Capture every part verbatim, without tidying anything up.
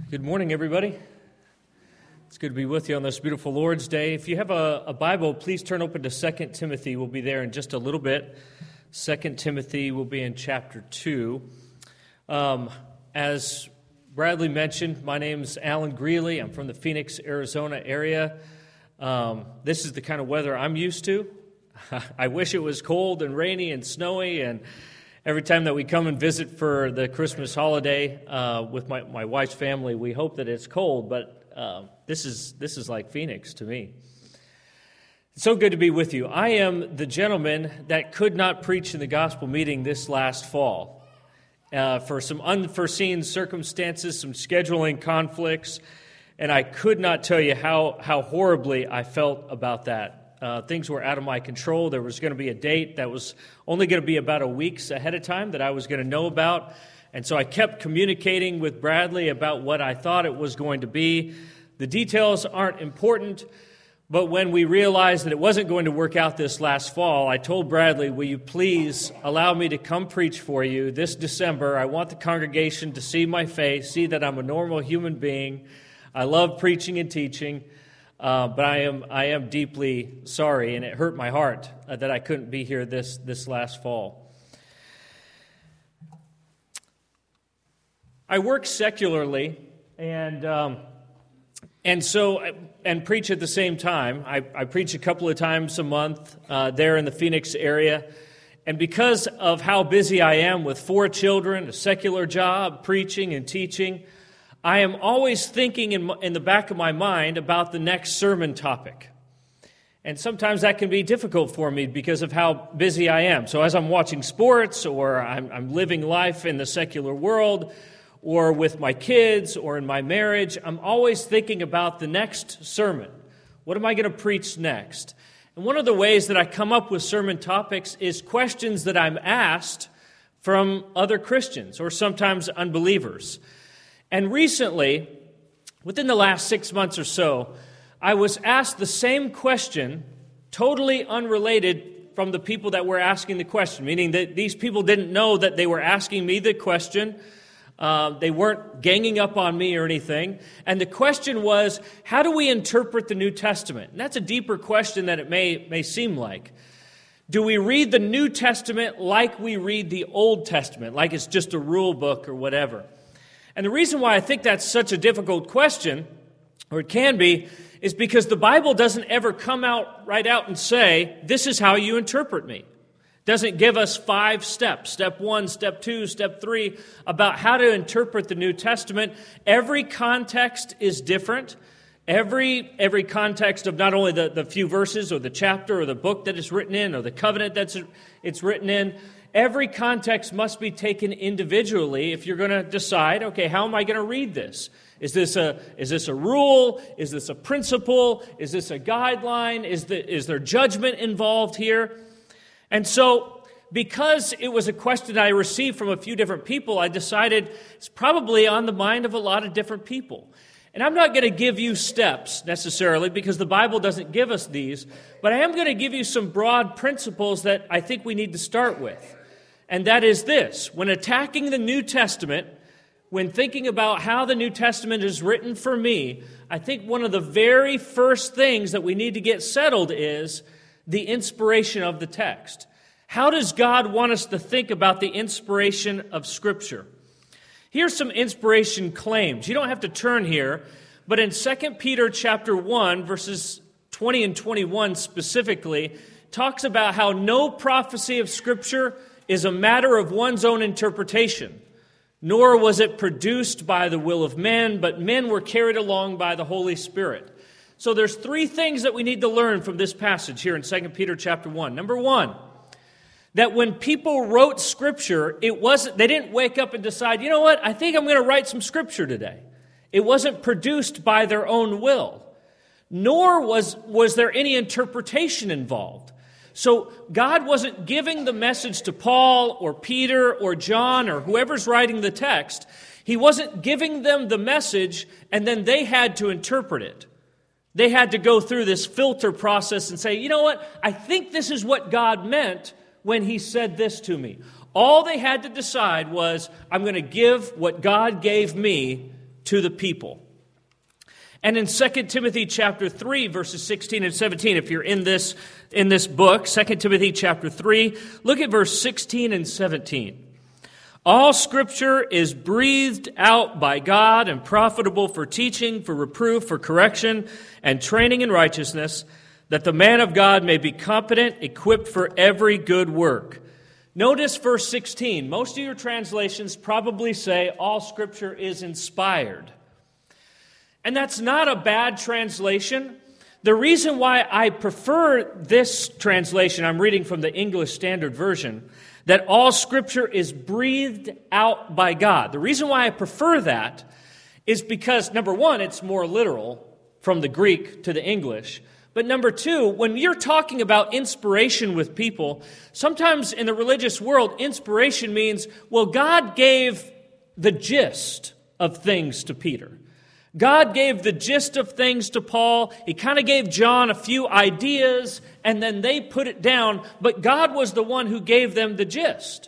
Good morning, everybody. It's good to be with you on this beautiful Lord's Day. If you have a, a Bible, please turn open to Second Timothy. We'll be there in just a little bit. Second Timothy will be in chapter two. Um, as Bradley mentioned, my name's Alan Greeley. I'm from the Phoenix, Arizona area. Um, this is the kind of weather I'm used to. I wish it was cold and rainy and snowy, and every time that we come and visit for the Christmas holiday uh, with my, my wife's family, we hope that it's cold, but uh, this is this is like Phoenix to me. It's so good to be with you. I am the gentleman that could not preach in the gospel meeting this last fall. Uh, for some unforeseen circumstances, some scheduling conflicts, and I could not tell you how, how horribly I felt about that. Uh, things were out of my control. There was going to be a date that was only going to be about a week ahead of time that I was going to know about. And so I kept communicating with Bradley about what I thought it was going to be. The details aren't important, but when we realized that it wasn't going to work out this last fall, I told Bradley, will you please allow me to come preach for you this December? I want the congregation to see my face, see that I'm a normal human being. I love preaching and teaching. Uh, but I am I am deeply sorry, and it hurt my heart uh, that I couldn't be here this, this last fall. I work secularly, and um, and so and preach at the same time. I, I preach a couple of times a month uh, there in the Phoenix area, and because of how busy I am with four children, a secular job, preaching and teaching, I am always thinking in, in the back of my mind about the next sermon topic. And sometimes that can be difficult for me because of how busy I am. So as I'm watching sports, or I'm, I'm living life in the secular world, or with my kids, or in my marriage, I'm always thinking about the next sermon. What am I going to preach next? And one of the ways that I come up with sermon topics is questions that I'm asked from other Christians, or sometimes unbelievers. And recently, within the last six months or so, I was asked the same question, totally unrelated from the people that were asking the question, meaning that these people didn't know that they were asking me the question. Uh, they weren't ganging up on me or anything. And the question was, how do we interpret the New Testament? And that's a deeper question than it may, may seem like. Do we read the New Testament like we read the Old Testament, like it's just a rule book or whatever? And the reason why I think that's such a difficult question, or it can be, is because the Bible doesn't ever come out right out and say, this is how you interpret me. It doesn't give us five steps, step one, step two, step three, about how to interpret the New Testament. Every context is different. Every every context of not only the, the few verses or the chapter or the book that it's written in or the covenant that's it's written in, every context must be taken individually if you're going to decide, okay, how am I going to read this? Is this a is this a rule? Is this a principle? Is this a guideline? Is the, is there judgment involved here? And so, because it was a question I received from a few different people, I decided it's probably on the mind of a lot of different people. And I'm not going to give you steps necessarily because the Bible doesn't give us these, but I am going to give you some broad principles that I think we need to start with. And that is this: when attacking the New Testament, when thinking about how the New Testament is written for me, I think one of the very first things that we need to get settled is the inspiration of the text. How does God want us to think about the inspiration of Scripture? Here's some inspiration claims. You don't have to turn here, but in Second Peter chapter one, verses twenty and twenty-one specifically, talks about how no prophecy of Scripture is a matter of one's own interpretation, nor was it produced by the will of men, but men were carried along by the Holy Spirit. So there's three things that we need to learn from this passage here in Second Peter chapter one. Number one, that when people wrote Scripture, it wasn't, they didn't wake up and decide, you know what, I think I'm going to write some Scripture today. It wasn't produced by their own will, nor was, was there any interpretation involved. So God wasn't giving the message to Paul or Peter or John or whoever's writing the text. He wasn't giving them the message and then they had to interpret it. They had to go through this filter process and say, you know what, I think this is what God meant when He said this to me. All they had to decide was, I'm going to give what God gave me to the people. And in Second Timothy chapter three, verses sixteen and seventeen, if you're in this, in this book, Second Timothy chapter three, look at verse sixteen and seventeen. All Scripture is breathed out by God and profitable for teaching, for reproof, for correction, and training in righteousness, that the man of God may be competent, equipped for every good work. Notice verse sixteen. Most of your translations probably say all Scripture is inspired. And that's not a bad translation. The reason why I prefer this translation, I'm reading from the English Standard Version, that all Scripture is breathed out by God. The reason why I prefer that is because, number one, it's more literal from the Greek to the English. But number two, when you're talking about inspiration with people, sometimes in the religious world, inspiration means, well, God gave the gist of things to Peter. God gave the gist of things to Paul. He kind of gave John a few ideas, and then they put it down. But God was the one who gave them the gist.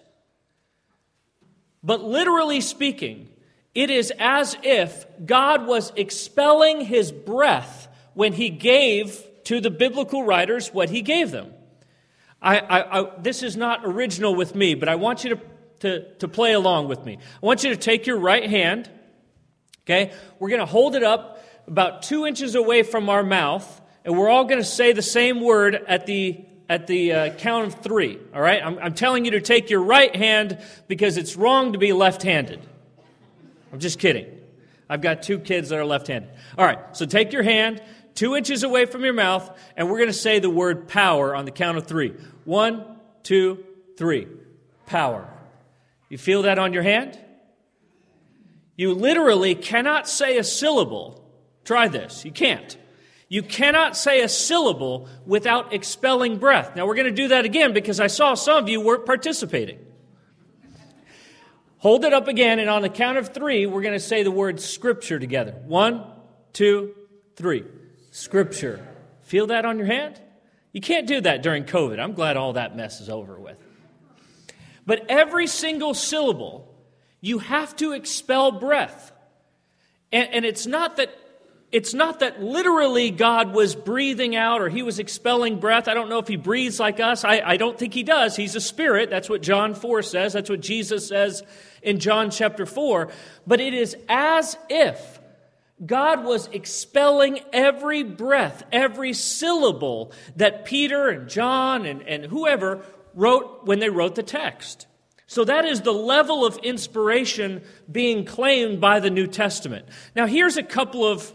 But literally speaking, it is as if God was expelling His breath when He gave to the biblical writers what He gave them. I, I, I, this is not original with me, but I want you to, to, to play along with me. I want you to take your right hand. Okay, we're going to hold it up about two inches away from our mouth, and we're all going to say the same word at the at the uh, count of three. All right, I'm, I'm telling you to take your right hand because it's wrong to be left-handed. I'm just kidding. I've got two kids that are left-handed. All right, so take your hand two inches away from your mouth, and we're going to say the word power on the count of three. One, two, three. Power. You feel that on your hand? You literally cannot say a syllable. Try this. You can't. You cannot say a syllable without expelling breath. Now, we're going to do that again because I saw some of you weren't participating. Hold it up again, and on the count of three, we're going to say the word Scripture together. One, two, three. Scripture. Feel that on your hand? You can't do that during COVID. I'm glad all that mess is over with. But every single syllable, you have to expel breath. And, and it's not that it's not that literally God was breathing out or He was expelling breath. I don't know if He breathes like us. I, I don't think He does. He's a spirit. That's what John four says. That's what Jesus says in John chapter four. But it is as if God was expelling every breath, every syllable that Peter and John and, and whoever wrote when they wrote the text. So that is the level of inspiration being claimed by the New Testament. Now, here's a couple of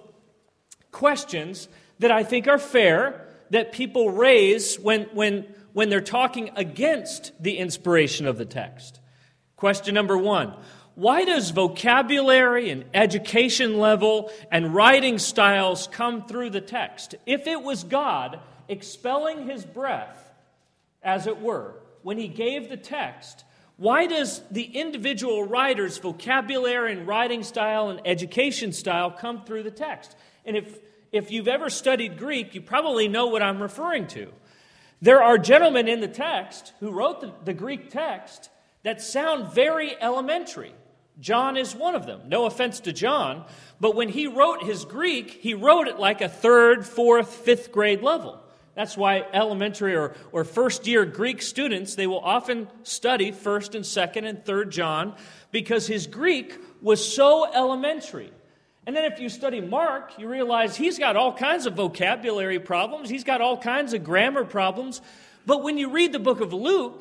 questions that I think are fair that people raise when, when, when they're talking against the inspiration of the text. Question number one, why does vocabulary and education level and writing styles come through the text? If it was God expelling His breath, as it were, when He gave the text, why does the individual writer's vocabulary and writing style and education style come through the text? And if, if you've ever studied Greek, you probably know what I'm referring to. There are gentlemen in the text who wrote the, the Greek text that sound very elementary. John is one of them. No offense to John, but when he wrote his Greek, he wrote it like a third, fourth, fifth grade level. That's why elementary or, or first-year Greek students, they will often study first and second and third John because his Greek was so elementary. And then if you study Mark, you realize he's got all kinds of vocabulary problems. He's got all kinds of grammar problems. But when you read the book of Luke,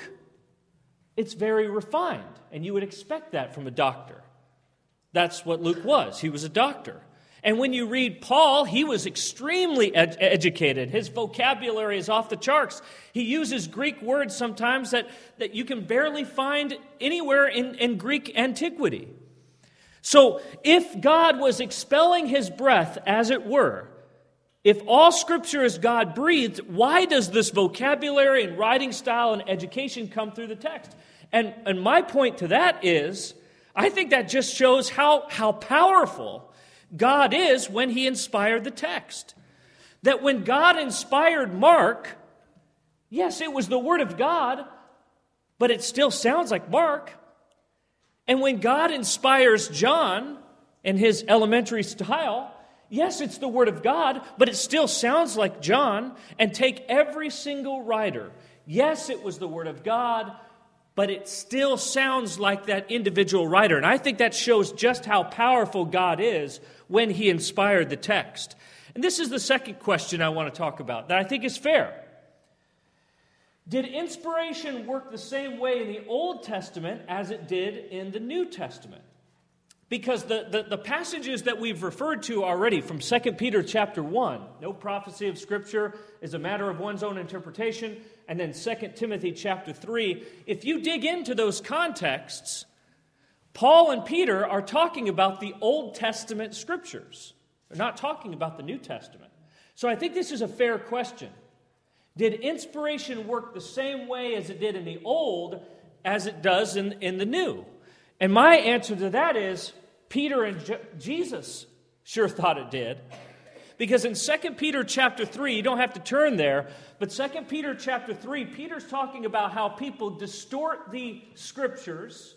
it's very refined. And you would expect that from a doctor. That's what Luke was. He was a doctor. And when you read Paul, he was extremely ed- educated. His vocabulary is off the charts. He uses Greek words sometimes that, that you can barely find anywhere in, in Greek antiquity. So if God was expelling His breath, as it were, if all Scripture is God-breathed, why does this vocabulary and writing style and education come through the text? And, and my point to that is, I think that just shows how, how powerful God is when He inspired the text. That when God inspired Mark, yes, it was the Word of God, but it still sounds like Mark. And when God inspires John, in his elementary style, yes, it's the Word of God, but it still sounds like John. And take every single writer. Yes, it was the Word of God, but it still sounds like that individual writer. And I think that shows just how powerful God is when he inspired the text. And this is the second question I want to talk about that I think is fair. Did inspiration work the same way in the Old Testament as it did in the New Testament? Because the, the, the passages that we've referred to already from Second Peter chapter one, no prophecy of Scripture is a matter of one's own interpretation, and then Second Timothy chapter three, if you dig into those contexts, Paul and Peter are talking about the Old Testament Scriptures. They're not talking about the New Testament. So I think this is a fair question. Did inspiration work the same way as it did in the Old as it does in, in the New? And my answer to that is Peter and Je- Jesus sure thought it did. Because in Second Peter chapter three, you don't have to turn there, but Second Peter chapter three, Peter's talking about how people distort the Scriptures,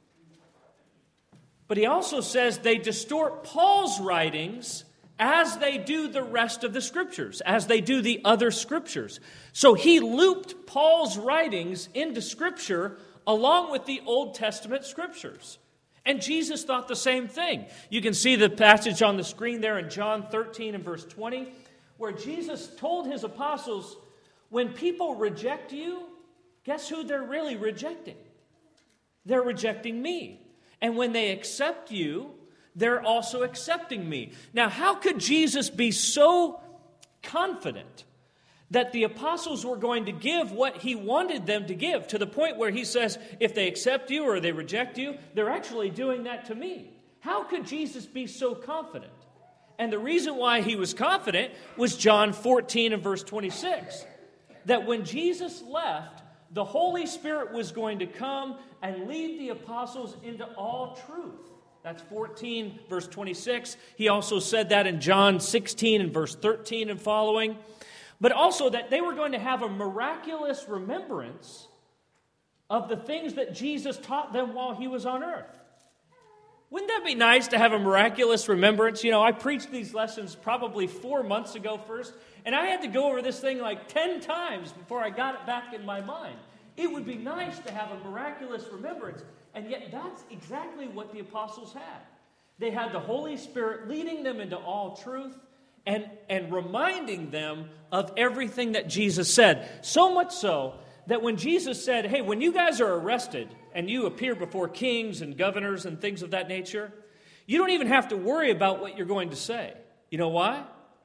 but he also says they distort Paul's writings as they do the rest of the Scriptures, as they do the other Scriptures. So he looped Paul's writings into Scripture along with the Old Testament Scriptures. And Jesus thought the same thing. You can see the passage on the screen there in John thirteen and verse twenty, where Jesus told his apostles, when people reject you, guess who they're really rejecting? They're rejecting me. And when they accept you, they're also accepting me. Now, how could Jesus be so confident that the apostles were going to give what he wanted them to give, to the point where he says, if they accept you or they reject you, they're actually doing that to me? How could Jesus be so confident? And the reason why he was confident was John fourteen and verse twenty-six. That when Jesus left, the Holy Spirit was going to come and lead the apostles into all truth. That's fourteen, verse twenty-six. He also said that in John sixteen and verse thirteen and following. But also that they were going to have a miraculous remembrance of the things that Jesus taught them while he was on earth. Wouldn't that be nice to have a miraculous remembrance? You know, I preached these lessons probably four months ago first, and I had to go over this thing like ten times before I got it back in my mind. It would be nice to have a miraculous remembrance. And yet that's exactly what the apostles had. They had the Holy Spirit leading them into all truth and, and reminding them of everything that Jesus said. So much so that when Jesus said, hey, when you guys are arrested and you appear before kings and governors and things of that nature, you don't even have to worry about what you're going to say. You know why?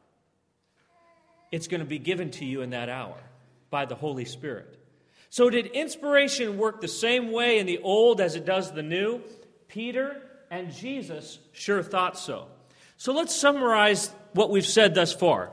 It's going to be given to you in that hour by the Holy Spirit. So did inspiration work the same way in the old as it does the new? Peter and Jesus sure thought so. So let's summarize what we've said thus far.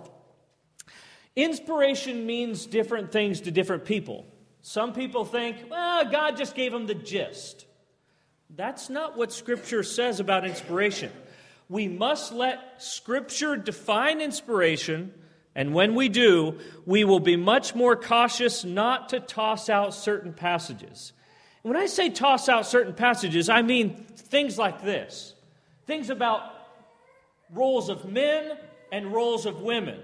Inspiration means different things to different people. Some people think, well, God just gave them the gist. That's not what Scripture says about inspiration. We must let Scripture define inspiration. And when we do, we will be much more cautious not to toss out certain passages. And when I say toss out certain passages, I mean things like this. Things about roles of men and roles of women.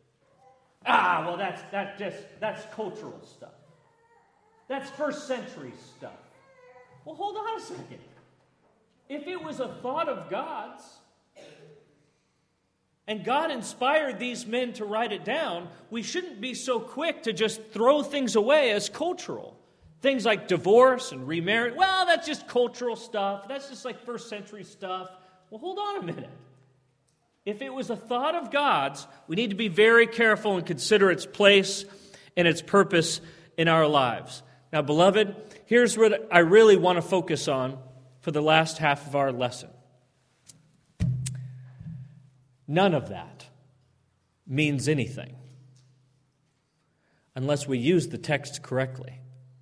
Ah, well, that's that just that's cultural stuff. That's first century stuff. Well, hold on a second. If it was a thought of God's, and God inspired these men to write it down, we shouldn't be so quick to just throw things away as cultural. Things like divorce and remarriage. Well, that's just cultural stuff. That's just like first century stuff. Well, hold on a minute. If it was a thought of God's, we need to be very careful and consider its place and its purpose in our lives. Now, beloved, here's what I really want to focus on for the last half of our lesson. None of that means anything unless we use the text correctly.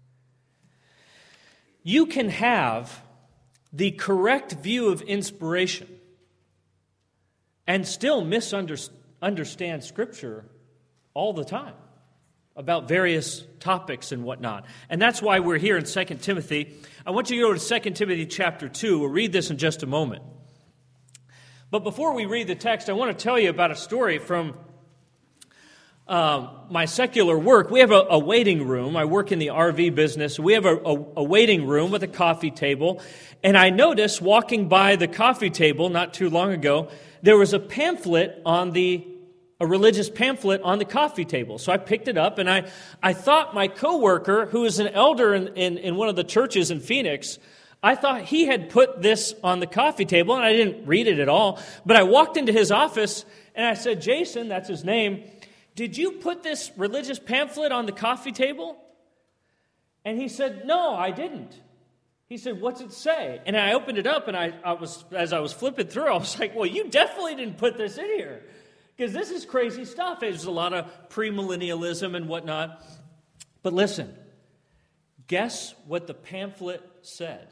You can have the correct view of inspiration and still misunderstand Scripture all the time about various topics and whatnot. And that's why we're here in Second Timothy. I want you to go to Second Timothy chapter two. We'll read this in just a moment. But before we read the text, I want to tell you about a story from uh, my secular work. We have a, a waiting room. I work in the R V business. We have a, a, a waiting room with a coffee table. And I noticed walking by the coffee table not too long ago, there was a pamphlet on the, a religious pamphlet on the coffee table. So I picked it up, and I, I thought my coworker, who is an elder in, in, in one of the churches in Phoenix, I thought he had put this on the coffee table, and I didn't read it at all. But I walked into his office, and I said, Jason, that's his name, did you put this religious pamphlet on the coffee table? And he said, no, I didn't. He said, what's it say? And I opened it up, and I, I was, as I was flipping through, I was like, well, you definitely didn't put this in here, because this is crazy stuff. There's a lot of premillennialism and whatnot. But listen, guess what the pamphlet said?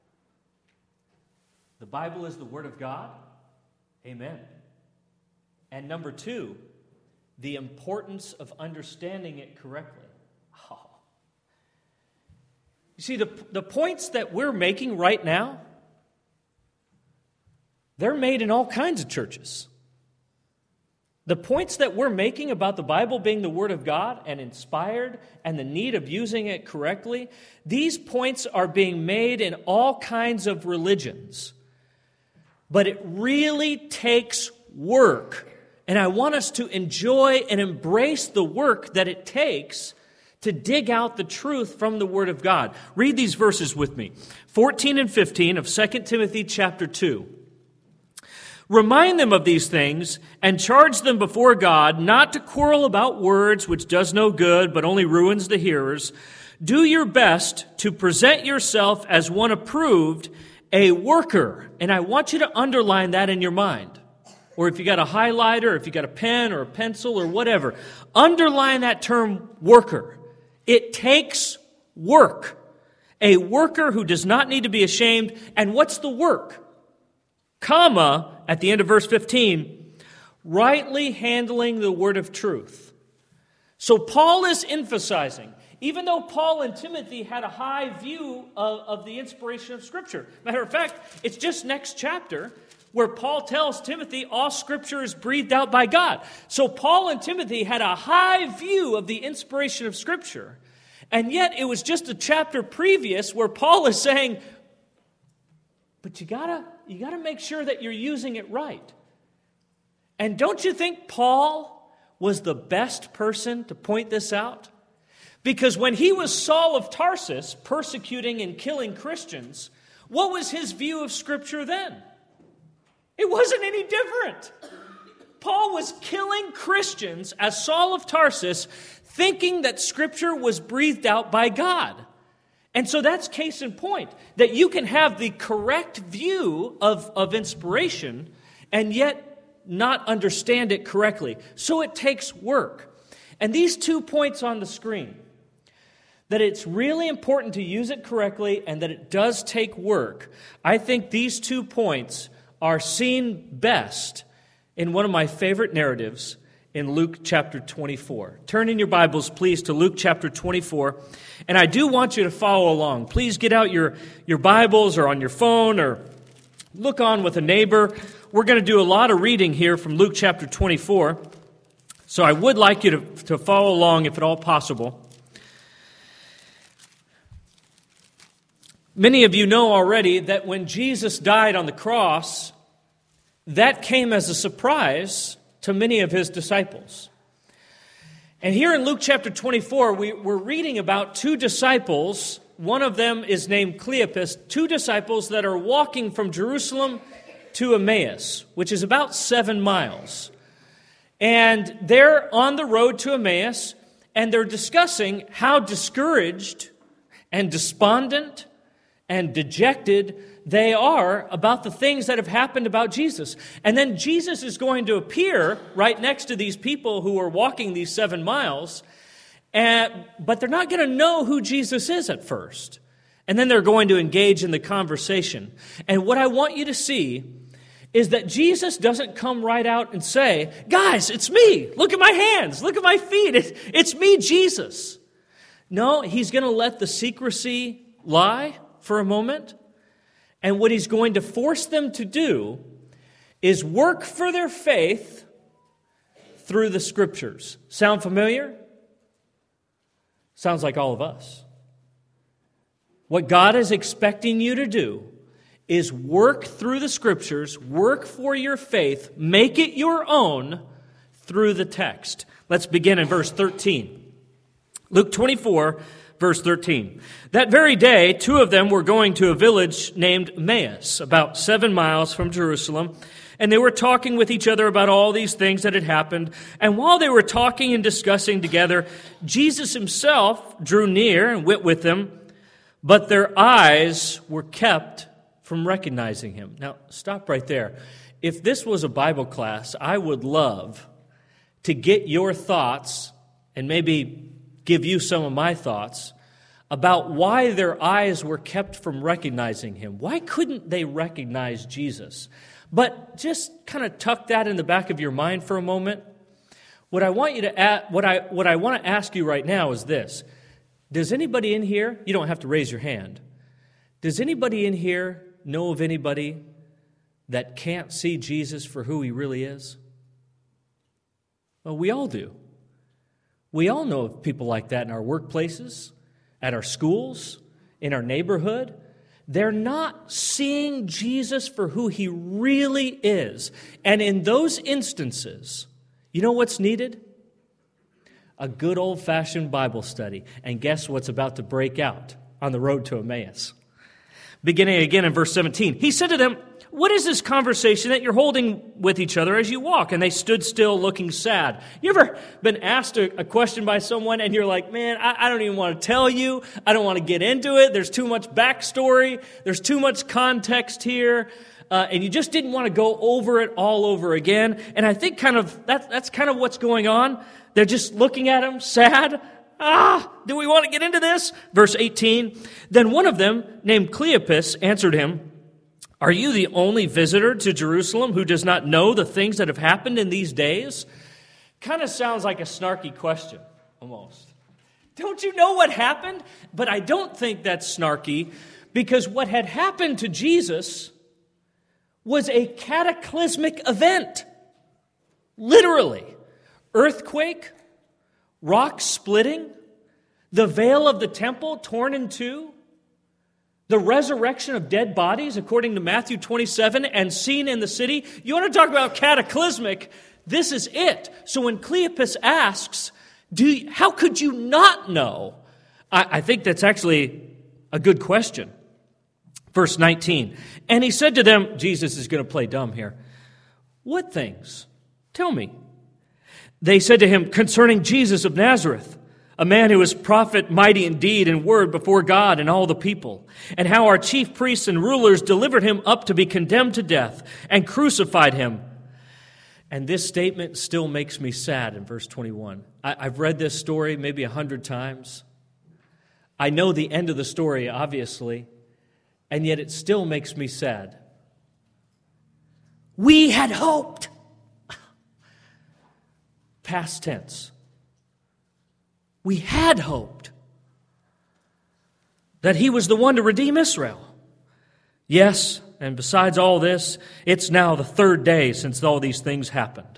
The Bible is the Word of God. Amen. And number two, the importance of understanding it correctly. Oh. You see, the, the points that we're making right now, they're made in all kinds of churches. The points that we're making about the Bible being the Word of God and inspired and the need of using it correctly, these points are being made in all kinds of religions. But it really takes work. And I want us to enjoy and embrace the work that it takes to dig out the truth from the Word of God. Read these verses with me. fourteen and fifteen of Second Timothy chapter two. Remind them of these things and charge them before God not to quarrel about words, which does no good, but only ruins the hearers. Do your best to present yourself as one approved, a worker. And I want you to underline that in your mind. Or if you got a highlighter, or if you got a pen or a pencil or whatever, underline that term worker. It takes work. A worker who does not need to be ashamed. And what's the work? Comma, at the end of verse fifteen, rightly handling the word of truth. So Paul is emphasizing, even though Paul and Timothy had a high view of, of the inspiration of Scripture. Matter of fact, it's just next chapter where Paul tells Timothy all Scripture is breathed out by God. So Paul and Timothy had a high view of the inspiration of Scripture. And yet it was just a chapter previous where Paul is saying, but you gotta, you gotta make sure that you're using it right. And don't you think Paul was the best person to point this out? Because when he was Saul of Tarsus, persecuting and killing Christians, what was his view of Scripture then? It wasn't any different. Paul was killing Christians as Saul of Tarsus, thinking that Scripture was breathed out by God. And so that's case in point, that you can have the correct view of, of inspiration and yet not understand it correctly. So it takes work. And these two points on the screen, that it's really important to use it correctly and that it does take work, I think these two points are seen best in one of my favorite narratives in Luke chapter twenty-four. Turn in your Bibles, please, to Luke chapter twenty-four. And I do want you to follow along. Please get out your, your Bibles or on your phone or look on with a neighbor. We're going to do a lot of reading here from Luke chapter twenty-four. So I would like you to, to follow along if at all possible. Many of you know already that when Jesus died on the cross, that came as a surprise to many of his disciples. And here in Luke chapter twenty-four, we, we're reading about two disciples. One of them is named Cleopas, two disciples that are walking from Jerusalem to Emmaus, which is about seven miles. And they're on the road to Emmaus, and they're discussing how discouraged and despondent and dejected they are about the things that have happened about Jesus. And then Jesus is going to appear right next to these people who are walking these seven miles, and, but they're not going to know who Jesus is at first. And then they're going to engage in the conversation. And what I want you to see is that Jesus doesn't come right out and say, guys, it's me. Look at my hands. Look at my feet. It, it's me, Jesus. No, he's going to let the secrecy lie for a moment. And what he's going to force them to do is work for their faith through the Scriptures. Sound familiar? Sounds like all of us. What God is expecting you to do is work through the Scriptures, work for your faith, make it your own through the text. Let's begin in verse thirteen. Luke twenty-four, verse thirteen. That very day, two of them were going to a village named Emmaus, about seven miles from Jerusalem, and they were talking with each other about all these things that had happened. And while they were talking and discussing together, Jesus himself drew near and went with them, but their eyes were kept from recognizing him. Now, stop right there. If this was a Bible class, I would love to get your thoughts and maybe give you some of my thoughts about why their eyes were kept from recognizing him. Why couldn't they recognize Jesus? But just kind of tuck that in the back of your mind for a moment. What I want you to ask, what I what I want to ask you right now is this. Does anybody in here, you don't have to raise your hand, does anybody in here know of anybody that can't see Jesus for who he really is? Well, we all do. We all know of people like that in our workplaces, at our schools, in our neighborhood. They're not seeing Jesus for who he really is. And in those instances, you know what's needed? A good old-fashioned Bible study. And guess what's about to break out on the road to Emmaus? Beginning again in verse seventeen, he said to them, "What is this conversation that you're holding with each other as you walk?" And they stood still looking sad. You ever been asked a, a question by someone and you're like, man, I, I don't even want to tell you. I don't want to get into it. There's too much backstory. There's too much context here. Uh, and you just didn't want to go over it all over again. And I think kind of that, that's kind of what's going on. They're just looking at him, sad. Ah, do we want to get into this? Verse eighteen, then one of them, named Cleopas, answered him, "Are you the only visitor to Jerusalem who does not know the things that have happened in these days?" Kind of sounds like a snarky question, almost. Don't you know what happened? But I don't think that's snarky, because what had happened to Jesus was a cataclysmic event. Literally. Earthquake, rocks splitting, the veil of the temple torn in two, the resurrection of dead bodies, according to Matthew twenty-seven, and seen in the city. You want to talk about cataclysmic? This is it. So when Cleopas asks, "Do you, how could you not know?" I, I think that's actually a good question. Verse nineteen, and he said to them, Jesus is going to play dumb here, "What things? Tell me." They said to him, "Concerning Jesus of Nazareth, a man who is prophet, mighty in deed and word before God and all the people, and how our chief priests and rulers delivered him up to be condemned to death and crucified him." And this statement still makes me sad in verse twenty-one. I, I've read this story maybe a hundred times. I know the end of the story, obviously, and yet it still makes me sad. We had hoped. Past tense. We had hoped that he was the one to redeem Israel. Yes, and besides all this, it's now the third day since all these things happened.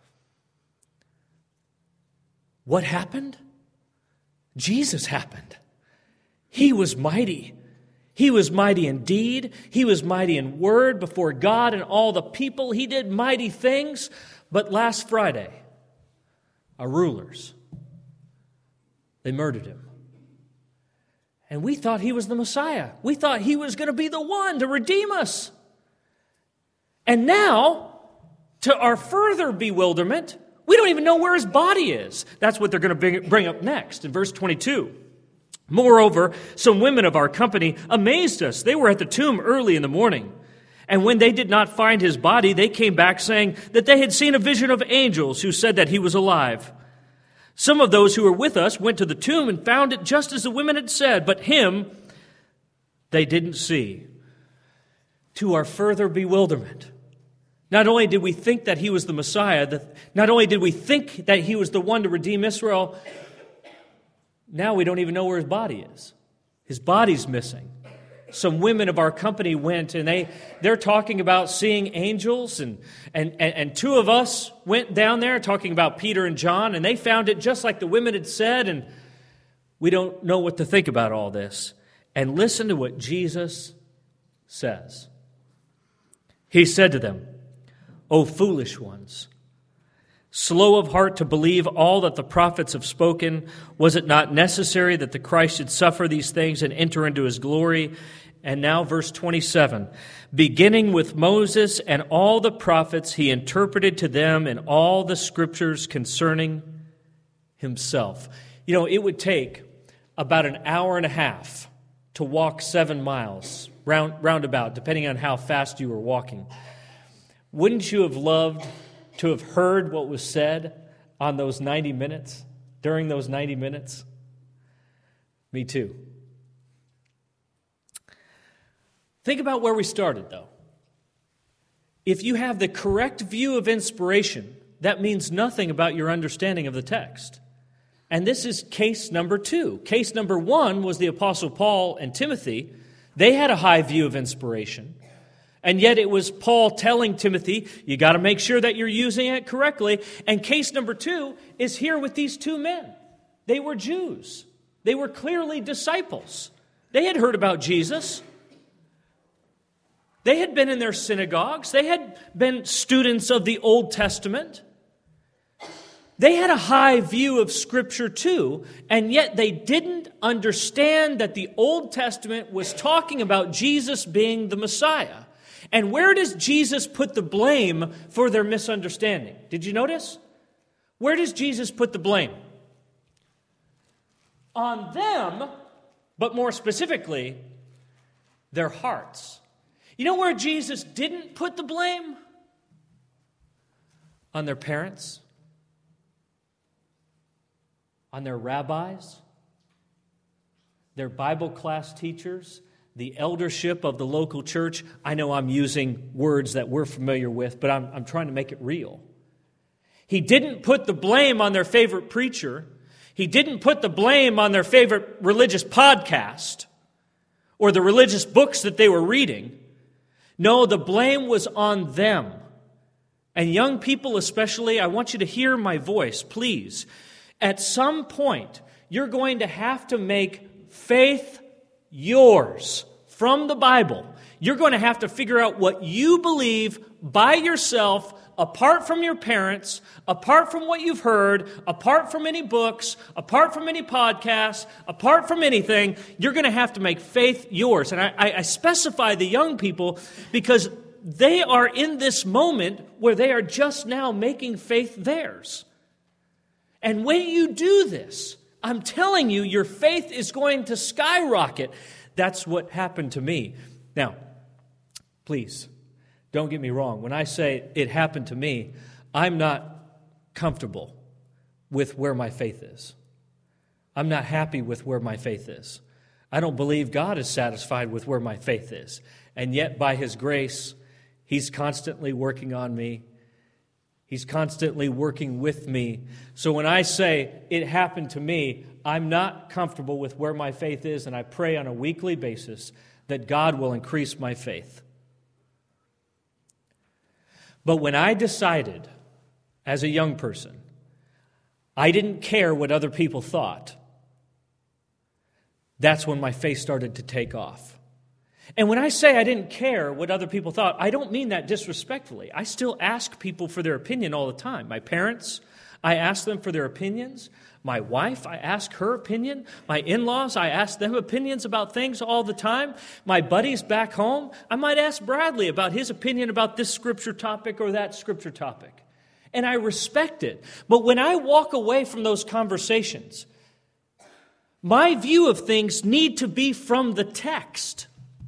What happened? Jesus happened. He was mighty. He was mighty in deed. He was mighty in word before God and all the people. He did mighty things. But last Friday, our rulers, they murdered him. And we thought he was the Messiah. We thought he was going to be the one to redeem us. And now, to our further bewilderment, we don't even know where his body is. That's what they're going to bring, bring up next in verse twenty-two. Moreover, some women of our company amazed us. They were at the tomb early in the morning. And when they did not find his body, they came back saying that they had seen a vision of angels who said that he was alive. Some of those who were with us went to the tomb and found it just as the women had said, but him they didn't see. To our further bewilderment, not only did we think that he was the Messiah, that not only did we think that he was the one to redeem Israel, now we don't even know where his body is. His body's missing. some women of our company went, and they, they're talking about seeing angels, and, and, and, and two of us went down there talking about Peter and John, and they found it just like the women had said, and we don't know what to think about all this. And listen to what Jesus says. He said to them, "O foolish ones, slow of heart to believe all that the prophets have spoken, was it not necessary that the Christ should suffer these things and enter into his glory?" And now verse twenty-seven, "Beginning with Moses and all the prophets, he interpreted to them in all the scriptures concerning himself." You know, it would take about an hour and a half to walk seven miles, round, roundabout, depending on how fast you were walking. Wouldn't you have loved to have heard what was said on those ninety minutes, during those ninety minutes? Me too. Think about where we started, though. If you have the correct view of inspiration, that means nothing about your understanding of the text. And this is case number two. Case number one was the Apostle Paul and Timothy. They had a high view of inspiration. And yet it was Paul telling Timothy, you got to make sure that you're using it correctly. And case number two is here with these two men. They were Jews. They were clearly disciples. They had heard about Jesus. They had been in their synagogues. They had been students of the Old Testament. They had a high view of Scripture too, and yet they didn't understand that the Old Testament was talking about Jesus being the Messiah. And where does Jesus put the blame for their misunderstanding? Did you notice? Where does Jesus put the blame? On them, but more specifically, their hearts. You know where Jesus didn't put the blame? On their parents, on their rabbis, their Bible class teachers, the eldership of the local church. I know I'm using words that we're familiar with, but I'm, I'm trying to make it real. He didn't put the blame on their favorite preacher. He didn't put the blame on their favorite religious podcast or the religious books that they were reading. No, the blame was on them. And young people especially, I want you to hear my voice, please. At some point, you're going to have to make faith yours from the Bible. You're going to have to figure out what you believe by yourself, apart from your parents, apart from what you've heard, apart from any books, apart from any podcasts, apart from anything. You're going to have to make faith yours. And I, I, I specify the young people because they are in this moment where they are just now making faith theirs. And when you do this, I'm telling you, your faith is going to skyrocket. That's what happened to me. Now, please, don't get me wrong. When I say it happened to me, I'm not comfortable with where my faith is. I'm not happy with where my faith is. I don't believe God is satisfied with where my faith is. And yet, by His grace, He's constantly working on me. He's constantly working with me. So when I say it happened to me, I'm not comfortable with where my faith is, and I pray on a weekly basis that God will increase my faith. But when I decided, as a young person, I didn't care what other people thought, that's when my faith started to take off. And when I say I didn't care what other people thought, I don't mean that disrespectfully. I still ask people for their opinion all the time. My parents, I ask them for their opinions. My wife, I ask her opinion. My in-laws, I ask them opinions about things all the time. My buddies back home, I might ask Bradley about his opinion about this scripture topic or that scripture topic. And I respect it. But when I walk away from those conversations, my view of things need to be from the text.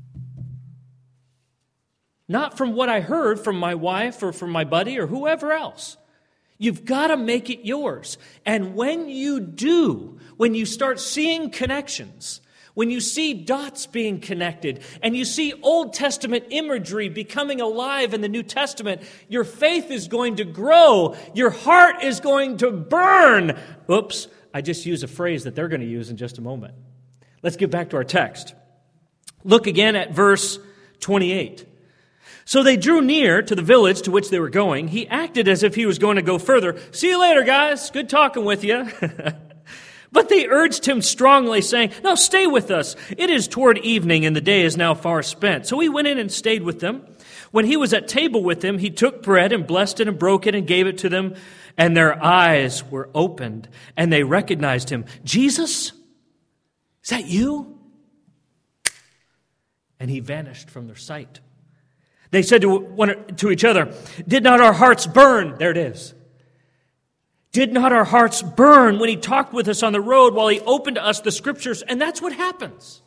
Not from what I heard from my wife or from my buddy or whoever else. You've got to make it yours. And when you do, when you start seeing connections, when you see dots being connected, and you see Old Testament imagery becoming alive in the New Testament, your faith is going to grow. Your heart is going to burn. Oops, I just used a phrase that they're going to use in just a moment. Let's get back to our text. Look again at verse twenty-eight. So they drew near to the village to which they were going. He acted as if he was going to go further. See you later, guys. Good talking with you. But they urged him strongly, saying, no, stay with us. It is toward evening, and the day is now far spent. So he went in and stayed with them. When he was at table with them, he took bread and blessed it and broke it and gave it to them. And their eyes were opened, and they recognized him. Jesus, is that you? And he vanished from their sight. They said to one to each other, did not our hearts burn? There it is. Did not our hearts burn when he talked with us on the road while he opened to us the Scriptures? And that's what happens.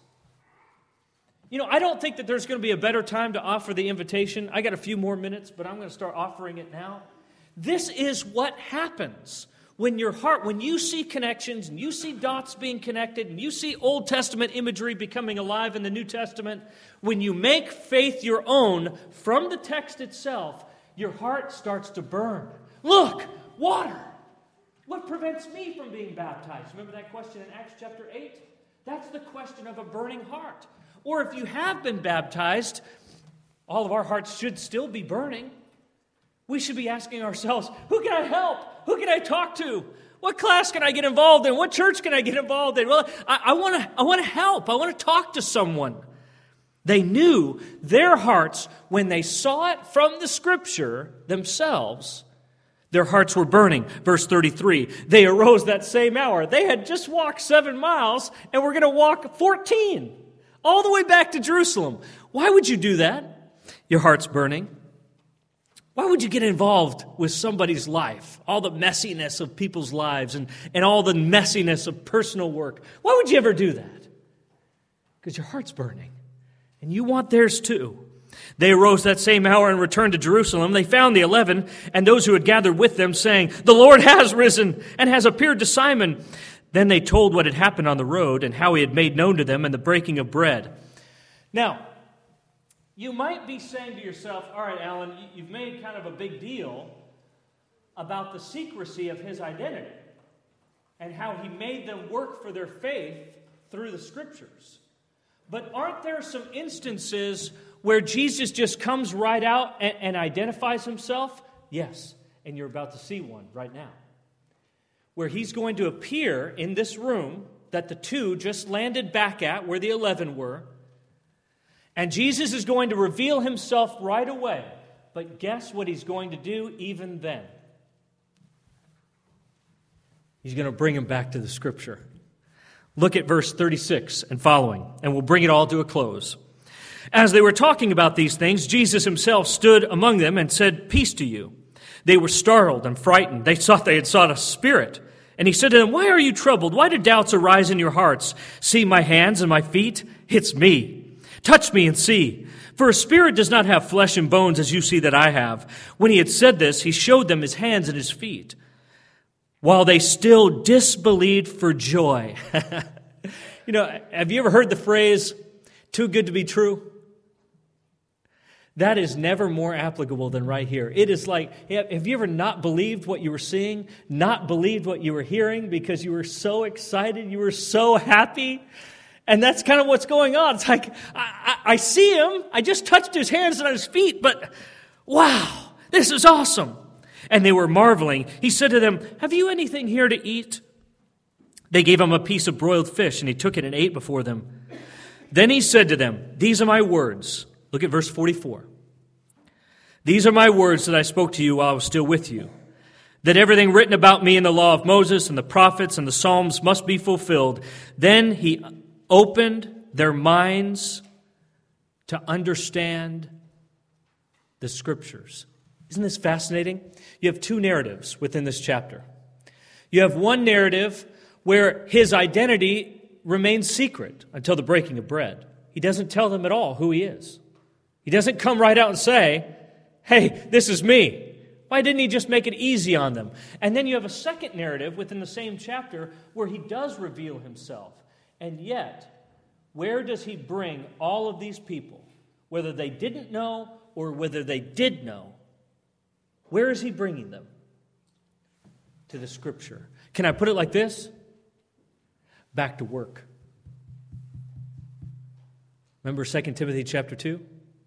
You know, I don't think that there's going to be a better time to offer the invitation. I got a few more minutes, but I'm going to start offering it now. This is what happens when your heart, when you see connections and you see dots being connected and you see Old Testament imagery becoming alive in the New Testament, when you make faith your own from the text itself, your heart starts to burn. Look, water. What prevents me from being baptized? Remember that question in Acts chapter eight? That's the question of a burning heart. Or if you have been baptized, all of our hearts should still be burning. We should be asking ourselves, who can I help? Who can I talk to? What class can I get involved in? What church can I get involved in? Well, I, I want to I want to help. I want to talk to someone. They knew their hearts, when they saw it from the Scripture themselves, their hearts were burning. Verse thirty-three, they arose that same hour. They had just walked seven miles and were going to walk fourteen, all the way back to Jerusalem. Why would you do that? Your heart's burning. Why would you get involved with somebody's life? All the messiness of people's lives and, and all the messiness of personal work. Why would you ever do that? Because your heart's burning. And you want theirs too. They arose that same hour and returned to Jerusalem. They found the eleven and those who had gathered with them, saying, the Lord has risen and has appeared to Simon. Then they told what had happened on the road and how he had made known to them and the breaking of bread. Now, you might be saying to yourself, all right, Alan, you've made kind of a big deal about the secrecy of his identity and how he made them work for their faith through the Scriptures. But aren't there some instances where Jesus just comes right out and, and identifies himself? Yes, and you're about to see one right now. Where he's going to appear in this room that the two just landed back at, where the eleven were. And Jesus is going to reveal himself right away. But guess what he's going to do even then? He's going to bring him back to the Scripture. Look at verse thirty-six and following, and we'll bring it all to a close. As they were talking about these things, Jesus himself stood among them and said, peace to you. They were startled and frightened. They thought they had saw a spirit. And he said to them, why are you troubled? Why do doubts arise in your hearts? See my hands and my feet? It's me. Touch me and see. For a spirit does not have flesh and bones as you see that I have. When he had said this, he showed them his hands and his feet, while they still disbelieved for joy. You know, have you ever heard the phrase, too good to be true? That is never more applicable than right here. It is like, have you ever not believed what you were seeing, not believed what you were hearing because you were so excited, you were so happy? And that's kind of what's going on. It's like, I, I, I see him, I just touched his hands and his feet, but wow, this is awesome. And they were marveling. He said to them, have you anything here to eat? They gave him a piece of broiled fish, and he took it and ate before them. Then he said to them, these are my words. Look at verse forty-four. These are my words that I spoke to you while I was still with you, that everything written about me in the law of Moses and the prophets and the Psalms must be fulfilled. Then he opened their minds to understand the Scriptures. Isn't this fascinating? You have two narratives within this chapter. You have one narrative where his identity remains secret until the breaking of bread. He doesn't tell them at all who he is. He doesn't come right out and say, hey, this is me. Why didn't he just make it easy on them? And then you have a second narrative within the same chapter where he does reveal himself. And yet, where does he bring all of these people, whether they didn't know or whether they did know? Where is he bringing them? To the Scripture. Can I put it like this? Back to work. Remember Second Timothy chapter two?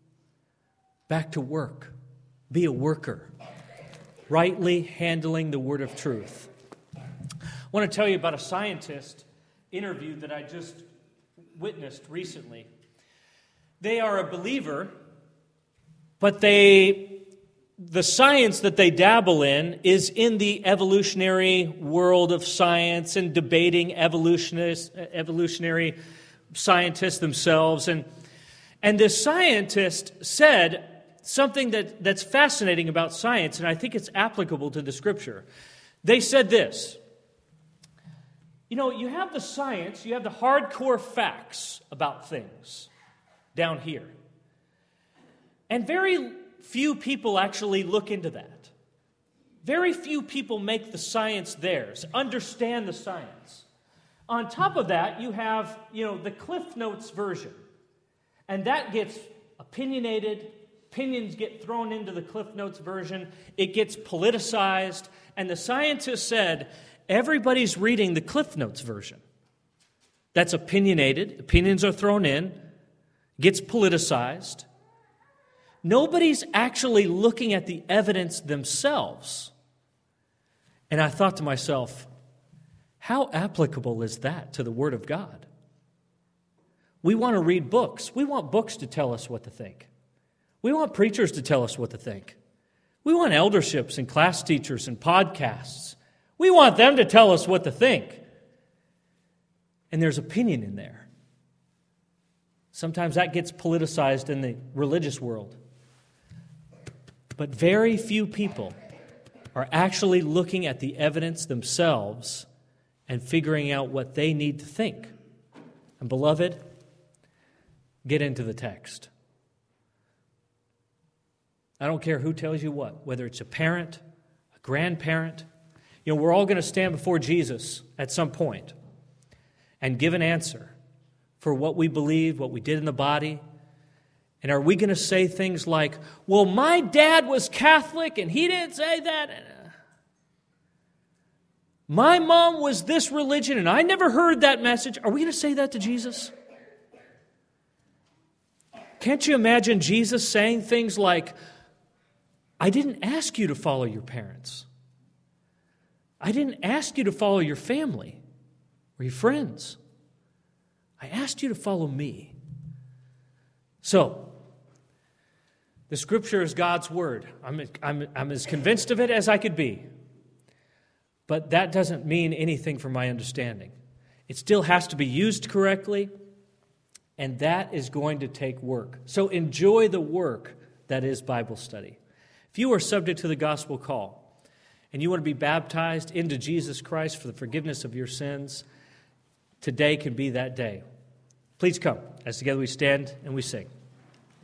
Back to work. Be a worker. Rightly handling the word of truth. I want to tell you about a scientist interview that I just witnessed recently. They are a believer, but they, the science that they dabble in is in the evolutionary world of science and debating evolutionists, evolutionary scientists themselves. And, and this scientist said something that, that's fascinating about science, and I think it's applicable to the Scripture. They said this: you know, you have the science, you have the hardcore facts about things down here. And very few people actually look into that. Very few people make the science theirs, understand the science. On top of that, you have, you know, the Cliff Notes version. And that gets opinionated, opinions get thrown into the Cliff Notes version, it gets politicized, and the scientist said, everybody's reading the Cliff Notes version. That's opinionated, opinions are thrown in, gets politicized. Nobody's actually looking at the evidence themselves. And I thought to myself, how applicable is that to the Word of God? We want to read books. We want books to tell us what to think. We want preachers to tell us what to think. We want elderships and class teachers and podcasts. We want them to tell us what to think. And there's opinion in there. Sometimes that gets politicized in the religious world. But very few people are actually looking at the evidence themselves and figuring out what they need to think. And beloved, get into the text. I don't care who tells you what, whether it's a parent, a grandparent. You know, we're all going to stand before Jesus at some point and give an answer for what we believe, what we did in the body. And are we going to say things like, well, my dad was Catholic and he didn't say that. My mom was this religion and I never heard that message. Are we going to say that to Jesus? Can't you imagine Jesus saying things like, I didn't ask you to follow your parents. I didn't ask you to follow your family or your friends. I asked you to follow me. So, the Scripture is God's Word. I'm, I'm, I'm as convinced of it as I could be. But that doesn't mean anything for my understanding. It still has to be used correctly, and that is going to take work. So enjoy the work that is Bible study. If you are subject to the gospel call, and you want to be baptized into Jesus Christ for the forgiveness of your sins, today can be that day. Please come as together we stand and we sing.